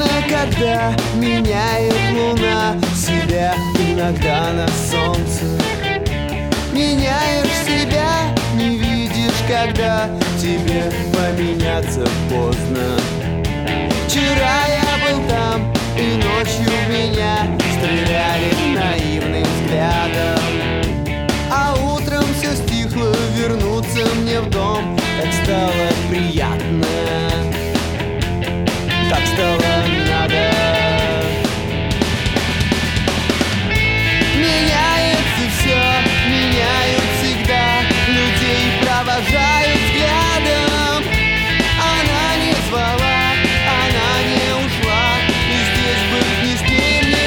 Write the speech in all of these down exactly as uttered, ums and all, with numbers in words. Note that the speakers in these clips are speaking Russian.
видно, когда меняет луна себя иногда на солнце. Меняешь себя, не видишь, когда тебе поменяться поздно. Вчера я был там, и ночью в меня стреляли наивным взглядом. А утром все стихло, вернуться мне в дом так стало приятно, так стало надо. Меняется все, меняют всегда, людей провожают взглядом. Она не звала, она не ушла, и здесь быть ни с кем не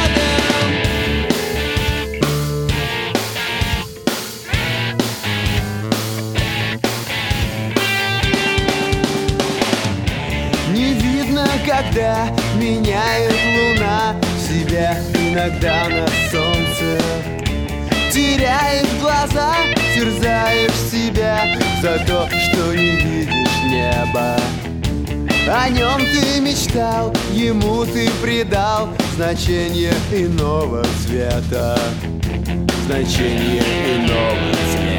рядом. Не видно, когда меняет луна себя иногда на солнце. Теряешь глаза, терзаешь себя за то, что не видишь неба. О нем ты мечтал, ему ты придал значение иного цвета, значение иного цвета.